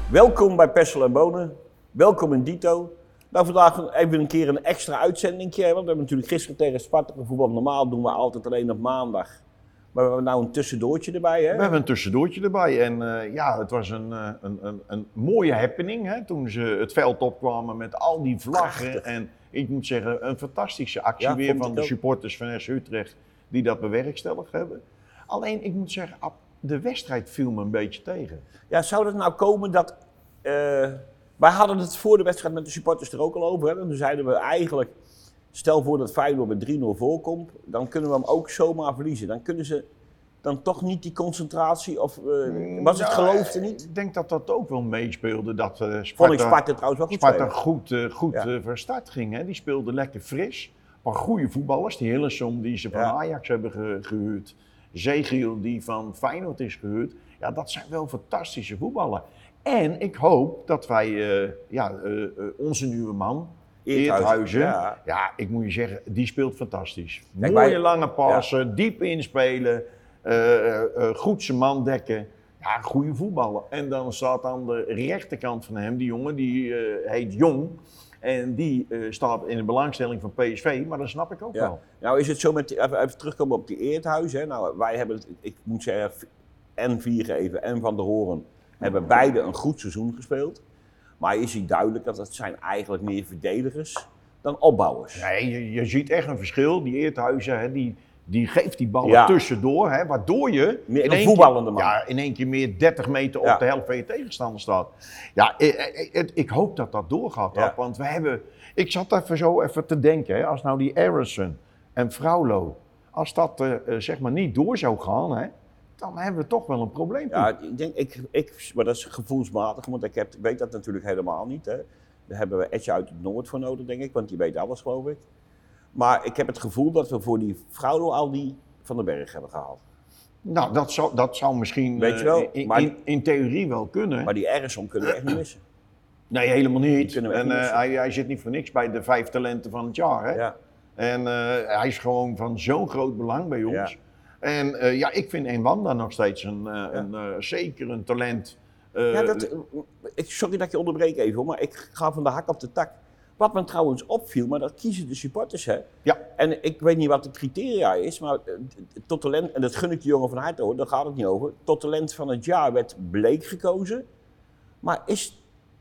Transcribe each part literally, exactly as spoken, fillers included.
Welkom bij Pessel en Bonen. Welkom in Dito. Nou, vandaag even een keer een extra uitzendingje. Want we hebben natuurlijk gisteren tegen Sparta gevoetbald. Normaal doen we altijd alleen op maandag. Maar we hebben nou een tussendoortje erbij, hè? We hebben een tussendoortje erbij. En uh, ja, het was een, uh, een, een, een mooie happening, hè, toen ze het veld opkwamen met al die vlaggen. Prachtig. En ik moet zeggen, een fantastische actie ja, weer van de ook. supporters van S C Utrecht die dat bewerkstelligd hebben. Alleen, ik moet zeggen, de wedstrijd viel me een beetje tegen. Ja, zou het nou komen dat... Uh, wij hadden het voor de wedstrijd met de supporters er ook al over. Hè? En toen zeiden we eigenlijk, stel voor dat Feyenoord met drie nul voorkomt, dan kunnen we hem ook zomaar verliezen. Dan kunnen ze dan toch niet die concentratie, of uh, was het ja, geloof er niet? Ik denk dat dat ook wel meespeelde. Dat uh, Sparta, Vond ik Sparta trouwens wel goed Sparta goed, uh, goed ja. uh, van start ging. Hè? Die speelde lekker fris. Een paar goede voetballers. Die Hillesum die ze van ja. Ajax hebben ge- gehuurd. Zegiel die van Feyenoord is gehuurd. Ja, dat zijn wel fantastische voetballers. En ik hoop dat wij uh, ja, uh, uh, onze nieuwe man, Eerthuizen, ja. ja, ik moet je zeggen, die speelt fantastisch. Kijk, mooie wij, lange passen, ja. diep inspelen, uh, uh, uh, goed zijn man dekken. Ja, goede voetballer. En dan staat aan de rechterkant van hem, die jongen, die uh, heet Jong. En die uh, staat in de belangstelling van P S V, maar dat snap ik ook ja. wel. Nou is het zo, met die, even, even terugkomen op die Eerthuizen. Nou, wij hebben het, ik moet zeggen, en Viergever en Van der Hoorn hebben beide een goed seizoen gespeeld. Maar je ziet duidelijk dat het zijn eigenlijk meer verdedigers dan opbouwers. Nee, je, je ziet echt een verschil. Die Eerthuizen, hè, die, die geeft die ballen ja. tussendoor, hè, waardoor je meer in een voetballende man. Ja, in één keer meer dertig meter op ja. de helft van je tegenstander staat. Ja, ik, ik, ik hoop dat dat doorgaat, ja. want we hebben... Ik zat even zo even te denken, hè, als nou die Aronson en Fraulo, als dat uh, zeg maar niet door zou gaan, hè, dan hebben we toch wel een probleem. Ja, ik denk, ik, ik, maar dat is gevoelsmatig, want ik heb, weet dat natuurlijk helemaal niet. Hè. Daar hebben we Etje uit het Noord voor nodig, denk ik, want die weet alles, geloof ik. Maar ik heb het gevoel dat we voor die Fraulo al die Van den Berg hebben gehaald. Nou, dat zou, dat zou misschien weet je wel, uh, in, maar, in, in theorie wel kunnen. Maar die Aronson kunnen we echt niet missen. Nee, helemaal niet. En niet uh, hij, hij zit niet voor niks bij de vijf talenten van het jaar. Hè? Ja. En uh, hij is gewoon van zo'n groot belang bij ons. Ja. En uh, ja, ik vind Enwanda nog steeds een, uh, ja. een uh, zeker een talent. Uh, ja, dat, ik, sorry dat je onderbreek even hoor, maar ik ga van de hak op de tak. Wat me trouwens opviel, maar dat kiezen de supporters, hè. Ja. En ik weet niet wat de criteria is, maar uh, tot talent, en dat gun ik de jongen van harte hoor, daar gaat het niet over. Tot talent van het jaar werd Bleek gekozen. Maar is...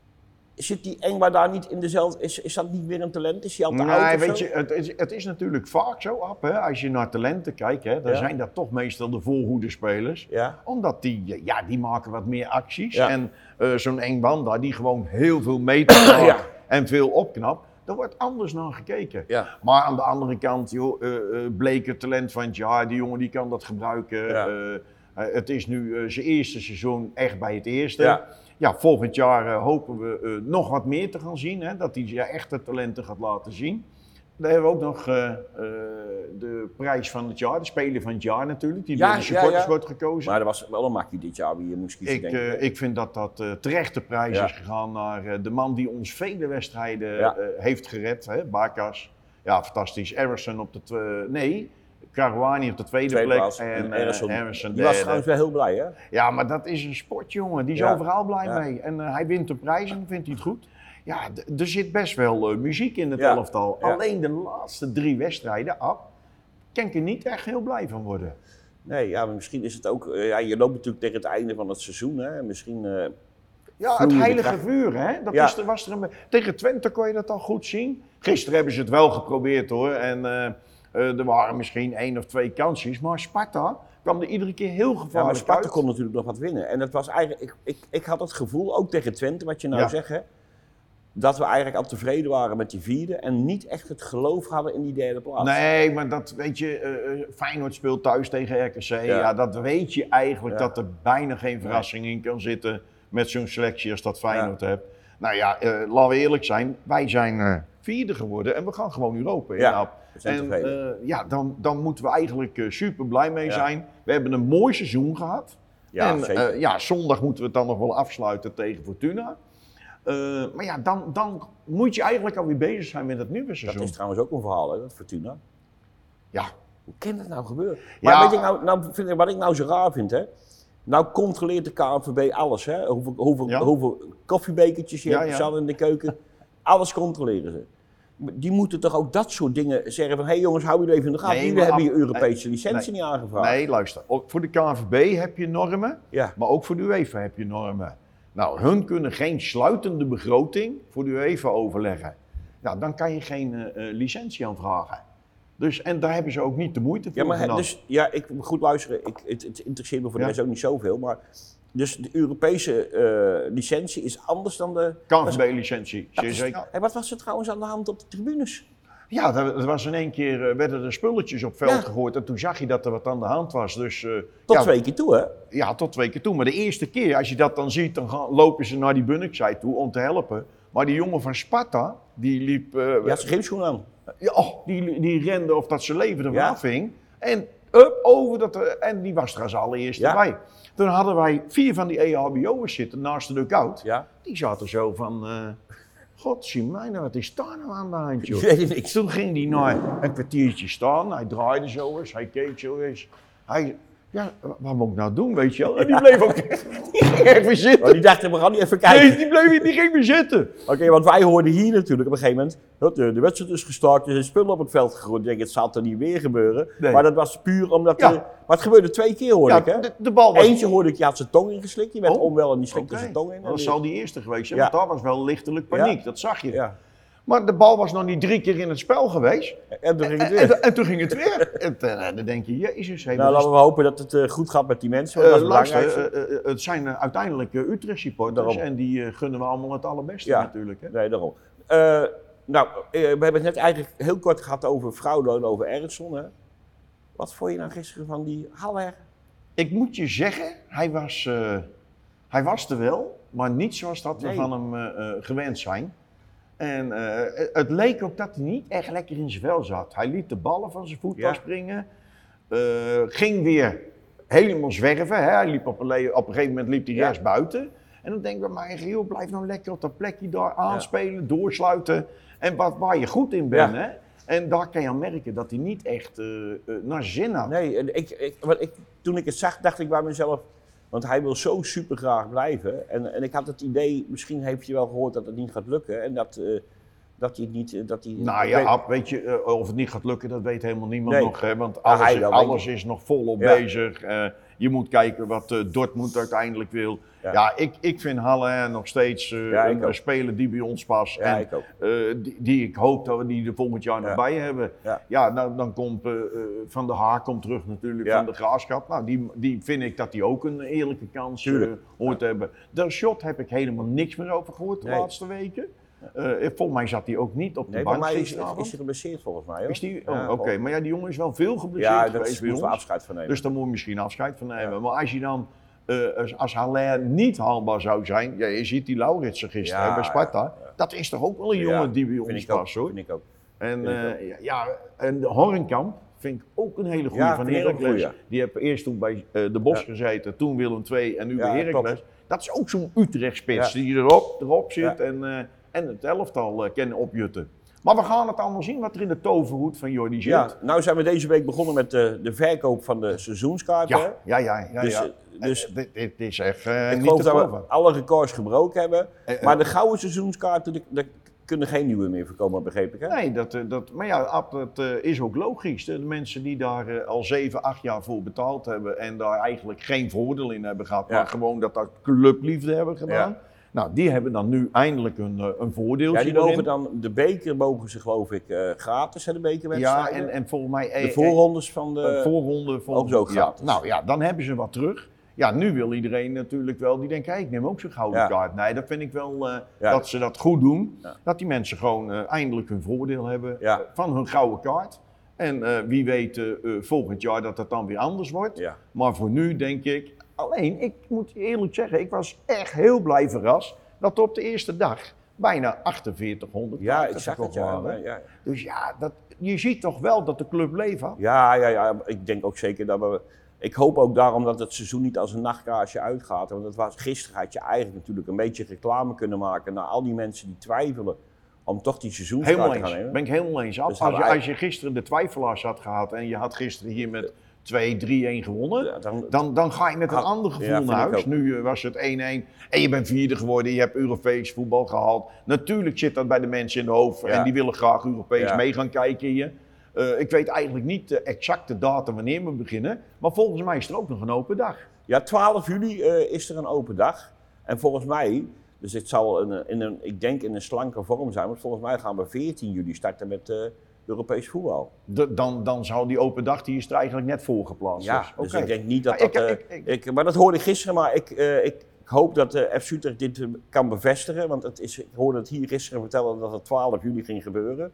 Zit die Engwa daar niet in dezelfde... Is, is dat niet weer een talent? Is hij al te nee, oud of weet zo? je, het is, het is natuurlijk vaak zo, Ab, hè, als je naar talenten kijkt, hè, dan ja. zijn dat toch meestal de voorhoedespelers. Ja. Omdat die, ja, die maken wat meer acties. Ja. En uh, zo'n Engbanda die gewoon heel veel meters maakt ja. en veel opknapt, daar wordt anders naar gekeken. Ja. Maar aan de andere kant, joh, uh, uh, Bleek talent van het jaar, die jongen die kan dat gebruiken. Ja. Uh, uh, het is nu uh, zijn eerste seizoen echt bij het eerste. Ja. Ja, volgend jaar uh, hopen we uh, nog wat meer te gaan zien, hè, dat hij ja, echte talenten gaat laten zien. Dan hebben we ook nog uh, uh, de prijs van het jaar, de speler van het jaar natuurlijk, die ja, door de supporters ja, ja. wordt gekozen. Maar er was wel een makkie dit jaar wie je moest kiezen, ik, denk ik. Uh, ik vind dat dat uh, terecht de prijs ja. is gegaan naar uh, de man die ons vele wedstrijden ja. uh, heeft gered, hè, Bakas. Ja, fantastisch. Aronson op de tweede, nee... Caruani op de tweede, tweede plek plaats. en uh, Aronson. Aronson Die was trouwens wel heel blij, hè? Ja, maar dat is een sport, jongen. Die is ja. overal blij ja. mee. En uh, hij wint een prijs en dan vindt hij het goed. Ja, d- er zit best wel uh, muziek in het ja. elftal. Ja. Alleen de laatste drie wedstrijden, Ab, kan ik er niet echt heel blij van worden. Nee, ja, maar misschien is het ook... Uh, ja, je loopt natuurlijk tegen het einde van het seizoen, hè. Misschien... Uh, ja, het heilige vuur, hè. Dat ja. is er, was er een, tegen Twente kon je dat al goed zien. Gisteren hebben ze het wel geprobeerd, hoor. En... Uh, Uh, er waren misschien één of twee kansjes, maar Sparta kwam er iedere keer heel gevaarlijk uit. Ja, maar Sparta uit. kon natuurlijk nog wat winnen. En dat was eigenlijk, ik, ik, ik had het gevoel, ook tegen Twente, wat je nou ja. zegt, hè, dat we eigenlijk al tevreden waren met die vierde en niet echt het geloof hadden in die derde plaats. Nee, maar dat weet je, uh, Feyenoord speelt thuis tegen R K C. Ja, ja dat weet je eigenlijk, ja. dat er bijna geen verrassing nee. in kan zitten met zo'n selectie als dat Feyenoord ja. hebt. Nou ja, uh, laten we eerlijk zijn, wij zijn uh, vierde geworden en we gaan gewoon Europa in. Ja. En uh, ja, dan, dan moeten we eigenlijk uh, super blij mee ja. zijn. We hebben een mooi seizoen gehad. Ja, en uh, ja, zondag moeten we het dan nog wel afsluiten tegen Fortuna. Uh, maar ja, dan, dan moet je eigenlijk alweer bezig zijn met het nieuwe seizoen. Dat is trouwens ook een verhaal, hè, dat Fortuna. Ja. Hoe kan dat nou gebeuren? Maar ja. weet je nou, nou vind ik, wat ik nou zo raar vind, hè? Nou controleert de K N V B alles, hè? Hoeveel, hoeveel, ja. hoeveel koffiebekertjes je ja, hebt ja. in de keuken. Alles controleren ze. Die moeten toch ook dat soort dingen zeggen van... hé hey jongens, hou jullie even in de gaten. Nee, jullie hebben je Europese nee, licentie nee, niet aangevraagd. Nee, luister. Voor de K N V B heb je normen, ja. maar ook voor de UEFA heb je normen. Nou, hun kunnen geen sluitende begroting voor de UEFA overleggen. Nou, dan kan je geen uh, licentie aanvragen. Dus, en daar hebben ze ook niet de moeite voor ja, maar gedaan. Dus, ja, ik moet goed luisteren. Ik, het, het interesseert me voor de rest ja. ook niet zoveel. Maar dus de Europese uh, licentie is anders dan de... K N V B-licentie, zeer zeker. En wat was er trouwens aan de hand op de tribunes? Ja, er was in één keer, uh, werden er spulletjes op veld ja. gegooid en toen zag je dat er wat aan de hand was. Dus, uh, tot ja, twee keer toe, hè? Ja, tot twee keer toe. Maar de eerste keer, als je dat dan ziet, dan gaan, lopen ze naar die Bunnikzij toe om te helpen. Maar die jongen van Sparta, die liep... Uh, ja, zijn gymschoen aan. Ja, oh, die, die rende of dat zijn leven ervan ja. afhing. En up, over dat, uh, en die was er als allereerste ja. bij. Toen hadden wij vier van die E H B O'ers zitten naast de dugout. Ja. Die zaten zo van... Uh, God, zie mij nou, wat is daar nou aan de hand, joh? Ik weet niks. Toen ging hij naar een kwartiertje staan, hij draaide zo eens, hij keek zo eens. Hij, ja, wat moet ik nou doen, weet je wel? En die bleef ook die ging even zitten. Oh, die dacht, we gaan niet even kijken. Nee, die bleef die ging weer zitten. Oké, okay, want wij hoorden hier natuurlijk op een gegeven moment, de, de wedstrijd is gestart, er zijn spullen op het veld gegooid. Ik denk, het zal er niet weer gebeuren. Nee. Maar dat was puur omdat, ja. er, maar het gebeurde twee keer hoorde ja, ik, hè? De, de bal was... Eentje hoorde ik, je had zijn tong ingeslikt, die werd oh, onwel en die slikte okay. zijn tong in. Dat die... zal die eerste geweest zijn, ja. want daar was wel lichtelijk paniek, ja. dat zag je. Ja. Maar de bal was nog niet drie keer in het spel geweest. En toen ging het weer. En, en, en toen ging het weer. en, en dan denk je, jezus. Hey, nou, laten we hopen dat het uh, goed gaat met die mensen. Uh, dat is luister, uh, uh, het zijn uh, uiteindelijk uh, Utrecht supporters. Daarom. En die uh, gunnen we allemaal het allerbeste ja. natuurlijk. Hè? Nee, daarom. Uh, nou, uh, we hebben het net eigenlijk heel kort gehad over Fraulo en over Ernsson. Hè? Wat vond je nou gisteren van die Haller? Ik moet je zeggen, hij was, uh, hij was er wel. Maar niet zoals dat nee. we van hem uh, uh, gewend zijn. En uh, het leek ook dat hij niet echt lekker in zijn vel zat. Hij liet de ballen van zijn voet ja. afspringen. Uh, ging weer helemaal zwerven. Hè? Hij liep op, een, op een gegeven moment liep hij ja. rechts buiten. En dan denk ik bij mij, joh, blijf nou lekker op dat plekje daar aanspelen, ja. doorsluiten. En wat, waar je goed in bent. Ja. Hè? En daar kan je aan merken dat hij niet echt uh, uh, naar zin had. Nee, ik, ik, wat ik, toen ik het zag, dacht ik bij mezelf... Want hij wil zo super graag blijven. En, en ik had het idee, misschien heeft hij wel gehoord dat het niet gaat lukken. En dat, uh, dat hij niet... Dat hij, nou ja, Ab, weet je, uh, of het niet gaat lukken, dat weet helemaal niemand nee. nog. Hè? Want alles, ja, alles is nog volop ja. bezig. Uh, je moet kijken wat uh, Dortmund uiteindelijk wil. Ja, ja ik, ik vind Halle nog steeds uh, ja, een speler die bij ons past. Ja, en ik ook. Uh, die, die ik hoop dat we die er volgend jaar nog ja. bij hebben. Ja, ja nou, dan komt uh, Van der Haar komt terug natuurlijk ja. van de Graafschap. Nou, die, die vind ik dat die ook een eerlijke kans uh, hoort te ja. hebben. De shot heb ik helemaal niks meer over gehoord de nee. laatste weken. Uh, volgens mij zat hij ook niet op de nee, bank. Nee, is, is hij geblesseerd volgens mij. Hoor. Is die? Oh, ja, Oké, okay. Maar ja, die jongen is wel veel geblesseerd ja, geweest. Ja, daar moeten we afscheid van nemen. Dus daar moet je misschien afscheid van nemen. Ja. Maar als je dan, uh, als, als Haller niet haalbaar zou zijn, ja, je ziet die Lauritsen gisteren ja, bij Sparta, ja, ja. dat is toch ook wel een jongen ja, die bij ons past, hoor. Vind ik ook. En, uh, ja, ja, en Hornkamp vind ik ook een hele goede ja, van Heracles. Ja. Die heeft eerst toen bij uh, De Bosch ja. gezeten, toen Willem twee en nu ja, bij Heracles. Dat is ook zo'n Utrecht-spits ja. die erop, erop zit ja. en, uh, en het elftal uh, kennen opjutten. Maar we gaan het allemaal zien wat er in de toverhoed van Jordi zit. Ja, nou zijn we deze week begonnen met de, de verkoop van de seizoenskaarten. Ja, ja, ja. ja, dus, ja. dus uh, dit, dit is echt uh, ik niet geloof te dat we alle records gebroken hebben. Uh, uh, maar de gouden seizoenskaarten, daar kunnen geen nieuwe meer voorkomen, begreep ik, hè? Nee, dat, dat, maar ja, Ab, dat uh, is ook logisch. De mensen die daar uh, al zeven, acht jaar voor betaald hebben en daar eigenlijk geen voordeel in hebben gehad, ja. maar gewoon dat dat clubliefde hebben gedaan. Ja. Nou, die hebben dan nu eindelijk een, een voordeeltje. Ja, die mogen dan, de beker mogen ze geloof ik uh, gratis, hè, de bekerwedstrijden. Ja, en, en volgens mij... De voorrondes van de... de voorronde van, ook zo gratis. Ja, nou ja, dan hebben ze wat terug. Ja, nu wil iedereen natuurlijk wel, die denkt, hey, ik neem ook zo'n gouden ja. kaart. Nee, dat vind ik wel uh, ja. dat ze dat goed doen. Ja. Dat die mensen gewoon uh, eindelijk hun voordeel hebben ja. van hun gouden kaart. En uh, wie weet uh, uh, volgend jaar dat dat dan weer anders wordt. Ja. Maar voor nu denk ik... Alleen, ik moet eerlijk zeggen, ik was echt heel blij verrast dat op de eerste dag bijna achtenveertighonderd ja, ik zag het, ja, waren. Ja. Dus ja, dat, je ziet toch wel dat de club leeft had. Ja, ja, ja, ik denk ook zeker dat we... Ik hoop ook daarom dat het seizoen niet als een nachtkaarsje uitgaat. Want het was, gisteren had je eigenlijk natuurlijk een beetje reclame kunnen maken naar al die mensen die twijfelen om toch die seizoenskaart te gaan nemen. Ben ik helemaal eens. Dus als, je, als je gisteren de twijfelaars had gehad en je had gisteren hier met twee drie-een gewonnen, ja, dan, dan, dan ga je met een ah, ander gevoel ja, naar huis. Nu uh, was het één-één en je bent vierde geworden, je hebt Europees voetbal gehaald. Natuurlijk zit dat bij de mensen in de hoofd ja. en die willen graag Europees ja. mee gaan kijken hier. Uh, ik weet eigenlijk niet de exacte datum wanneer we beginnen, maar volgens mij is er ook nog een open dag. Ja, twaalf juli uh, is er een open dag. En volgens mij, dus het zal een, in een, ik denk in een slanke vorm zijn, maar volgens mij gaan we veertien juli starten met uh, Europees voetbal. De, dan, dan zou die open dag, die is er eigenlijk net voor geplaatst. Ja, dus, dus okay. ik denk niet dat maar dat... Ik, uh, ik, ik, ik, ik, maar dat hoorde ik gisteren, maar ik, uh, ik hoop dat uh, F C Utrecht dit uh, kan bevestigen. Want het is, ik hoorde het hier gisteren vertellen dat het twaalf juli ging gebeuren.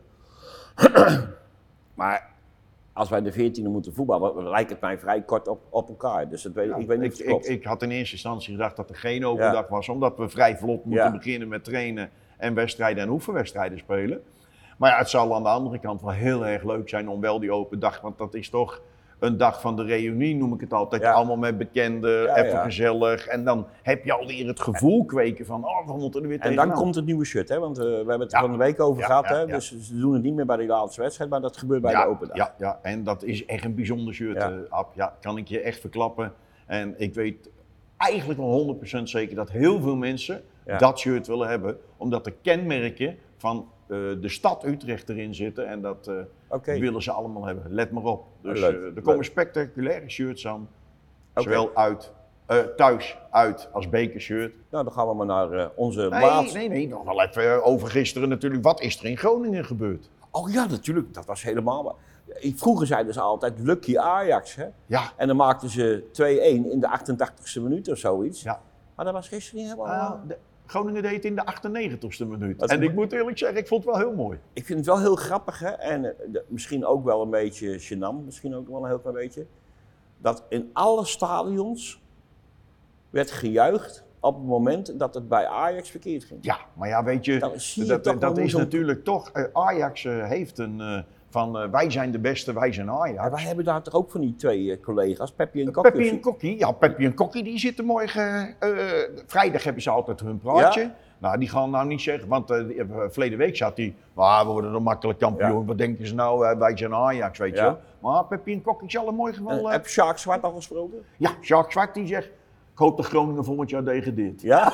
Maar als wij de veertiende moeten voetballen, dan lijkt het mij vrij kort op, op elkaar. Dus dat weet, ja, ik weet niet of het klopt. Ik, ik had in eerste instantie gedacht dat er geen open ja. dag was, omdat we vrij vlot moeten ja. beginnen met trainen en wedstrijden en oefenwedstrijden spelen. Maar ja, het zal aan de andere kant wel heel erg leuk zijn om wel die open dag, want dat is toch een dag van de reunie, noem ik het altijd. Ja. Allemaal met bekenden, ja, even ja. gezellig. En dan heb je alweer het gevoel kweken van, oh, we moeten er weer tegen. En dan komt het nieuwe shirt, hè? Want uh, we hebben het er ja. van de week over ja, gehad. Ja, hè? Ja. Dus ze doen het niet meer bij de laatste wedstrijd, maar dat gebeurt bij ja, de open dag. Ja, ja, en dat is echt een bijzonder shirt, ja. Uh, Ab. Ja, kan ik je echt verklappen. En ik weet eigenlijk wel honderd procent zeker dat heel veel mensen ja. dat shirt willen hebben. Omdat de kenmerken van uh, de stad Utrecht erin zitten en dat uh, okay. willen ze allemaal hebben. Let maar op. Dus uh, er komen leuk. spectaculaire shirts aan. Okay. Zowel uit, uh, thuis, uit als bekershirt. Nou, dan gaan we maar naar uh, onze nee, laatste. Nee, nee, nog wel even over gisteren natuurlijk. Wat is er in Groningen gebeurd? Oh ja, natuurlijk. Dat was helemaal... Vroeger zeiden ze altijd Lucky Ajax, hè? Ja. En dan maakten ze twee-één in de achtentachtigste minuut of zoiets. Ja. Maar dat was gisteren niet helemaal... Uh, de... Groningen deed het in de achtennegentigste minuut. Dat en ik moet eerlijk zeggen, ik vond het wel heel mooi. Ik vind het wel heel grappig, hè? En uh, de, misschien ook wel een beetje gênant, misschien ook wel een heel klein beetje. Dat in alle stadions werd gejuicht op het moment dat het bij Ajax verkeerd ging. Ja, maar ja, weet je, dat, je dat, toch dat is natuurlijk toch... Uh, Ajax uh, heeft een... Uh, van uh, wij zijn de beste, wij zijn Ajax. Ja, wij hebben daar toch ook van die twee uh, collega's, Peppi en Kokkie. Peppi en Kokkie, ja, Peppi en Kokkie die zitten morgen, uh, vrijdag hebben ze altijd hun praatje. Ja? Nou, die gaan nou niet zeggen, want uh, verleden week zat hij, ah, we worden dan makkelijk kampioen, ja. Wat denken ze nou, uh, wij zijn Ajax, weet ja. je. Maar Peppi en Kokkie zal een mooi geval... Uh, heb Sjaak Zwart al gesproken? Ja, Sjaak Zwart die zegt, ik hoop dat Groningen volgend jaar degradeert. Ja?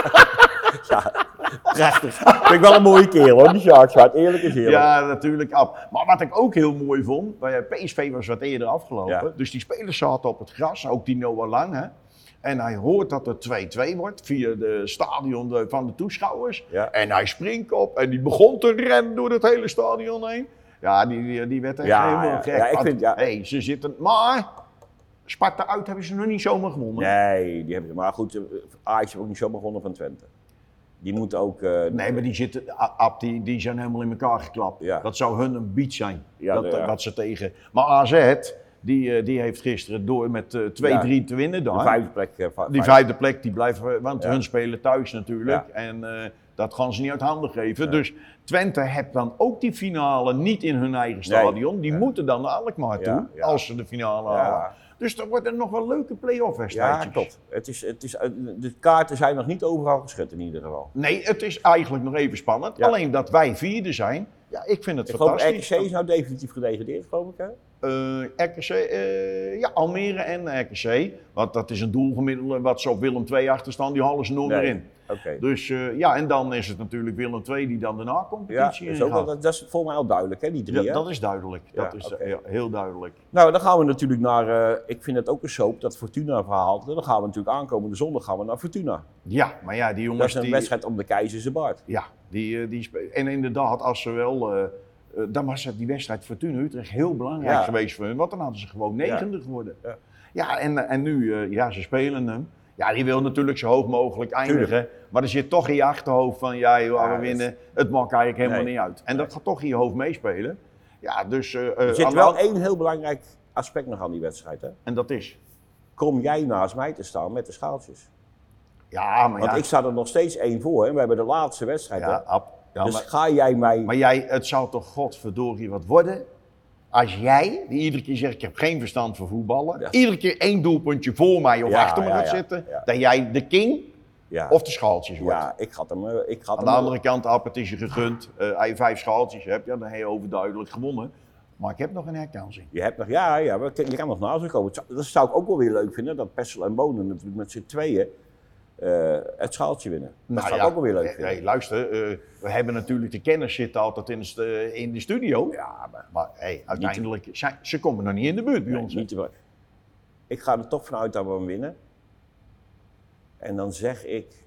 Ja. Prachtig. Vind ik wel een mooie kerel hoor, die Sjaak Zwart. Eerlijk is eerlijk. Ja, natuurlijk. Ab. Maar wat ik ook heel mooi vond, bij P S V was wat eerder afgelopen. Ja. Dus die spelers zaten op het gras, ook die Noah Lang. Hè? En hij hoort dat het twee-twee wordt via de stadion van de toeschouwers. Ja. En hij springt op en die begon te rennen door het hele stadion heen. Ja, die, die, die werd echt ja, helemaal ja. gek. Ja, ik vind, ja. Hey, ze zitten... Maar... Sparta uit hebben ze nog niet zomaar gewonnen. Nee, die hebben ze. Maar goed, Ajax heeft ook niet zomaar gewonnen van Twente. Die moeten ook... Uh, nee, maar die, zitten, Ab, die, die zijn helemaal in elkaar geklapt. Ja. Dat zou hun een beat zijn, ja, dat, ja. wat ze tegen... Maar A Z, die, die heeft gisteren door met uh, twee drie ja. te winnen daar. De vijfde plek. Uh, vijf. Die vijfde plek, die blijven, want ja. hun spelen thuis natuurlijk. Ja. En uh, dat gaan ze niet uit handen geven. Ja. Dus Twente heeft dan ook die finale niet in hun eigen stadion. Nee. Die ja. moeten dan naar Alkmaar toe, ja. Ja. als ze de finale ja. halen. Dus er worden nog wel leuke play-off wedstrijdjes. Ja, klopt. Het is, het is, de kaarten zijn nog niet overal geschud in ieder geval. Nee, het is eigenlijk nog even spannend. Ja. Alleen dat wij vierde zijn, ja, ik vind het ik fantastisch. Ik geloof R K C is nou definitief gedegradeerd, geloof ik hè? Uh, R K C, uh, ja, Almere en R K C. Want dat is een doelgemiddelde wat ze op Willem twee achterstand, die halen ze nog nee. meer in. Okay. Dus uh, ja, en dan is het natuurlijk Willem twee die dan de na-competitie ja, is ook wel, dat, dat is volgens mij al duidelijk, hè, die drie. Ja, hè? dat is duidelijk. Ja, dat is okay. uh, heel duidelijk. Nou, dan gaan we natuurlijk naar, uh, ik vind het ook een soap, dat Fortuna verhaal. Dan gaan we natuurlijk aankomende zondag gaan we naar Fortuna. Ja, maar ja, die jongens... Dat is een die, wedstrijd om de keizerse baard. Ja, die, uh, die spelen. En inderdaad, als ze wel... Uh, uh, dan was het die wedstrijd Fortuna Utrecht heel belangrijk ja. geweest voor hun, want dan hadden ze gewoon negende ja. geworden. Ja, ja en, en nu, uh, ja, ze spelen hem. Ja, die wil natuurlijk zo hoog mogelijk eindigen. Tuurlijk. Maar er zit toch in je achterhoofd van, ja, joh, ja we winnen. Is... Het maakt eigenlijk helemaal nee. niet uit. En dat gaat toch in je hoofd meespelen. Ja, dus... Uh, er zit wel één heel belangrijk aspect nog aan die wedstrijd, hè? En dat is? Kom jij naast mij te staan met de schaaltjes? Ja, maar Want ja. ik sta er nog steeds één voor, hè? We hebben de laatste wedstrijd, ja, hè? Ja, dus maar, ga jij mij... Maar jij, het zou toch godverdorie wat worden... Als jij, die iedere keer zegt, ik heb geen verstand van voetballen, ja. iedere keer één doelpuntje voor mij of ja, achter me ja, gaat ja, zitten, ja. dat jij de king ja. of de schaaltjes wordt. Ja, ik had hem... Ik had Aan hem de andere kant, Ab, het is je gegund. Uh, als je vijf schaaltjes hebt, ja, dan heb je overduidelijk gewonnen. Maar ik heb nog een herkansing. Je hebt nog, ja, ja, je kan nog naast me komen. Dat zou ik ook wel weer leuk vinden, dat Pessel en Bonen natuurlijk met z'n tweeën uh, het schaaltje winnen. Dat nou zou ja, ik ook wel weer leuk vinden. Hey, luister, uh, we hebben natuurlijk de kennis zitten altijd in de, in de studio. Ja, maar, maar hey, uiteindelijk, te... ze, ze komen nog niet in de buurt bij nee, ons. Niet te... Ik ga er toch vanuit dat we hem winnen. En dan zeg ik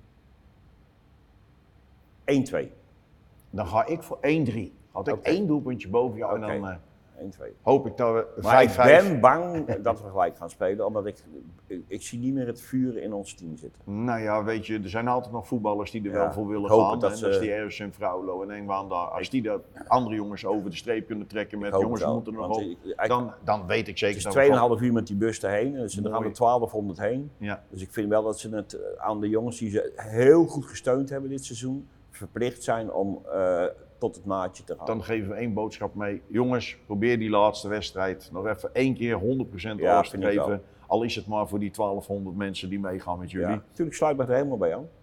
één twee. Dan ga ik voor één drie. Had ik okay. één doelpuntje boven jou okay. en dan uh, één twee. Hoop ik dat we vijf vijf. Ik ben bang dat we gelijk gaan spelen, omdat ik, ik, ik zie niet meer het vuur in ons team zitten. Nou ja, weet je, er zijn altijd nog voetballers die er ja, wel voor willen gaan. Dat en ze... dat is die Erwin en Vrouwlo en Engwaan daar. Als die dat andere jongens over de streep kunnen trekken met jongens wel, moeten er nog op, ik, dan, dan weet ik zeker dat dat we... Het is tweeënhalf uur met die bus erheen, dus ze gaan er twaalfhonderd heen. Ja. Dus ik vind wel dat ze het aan de jongens die ze heel goed gesteund hebben dit seizoen, verplicht zijn om uh, tot het maatje te gaan. Dan geven we één boodschap mee. Jongens, probeer die laatste wedstrijd nog even één keer honderd procent ja, alles te geven. Al is het maar voor die twaalfhonderd mensen die meegaan met jullie. Ja, natuurlijk sluit ik me er helemaal bij aan.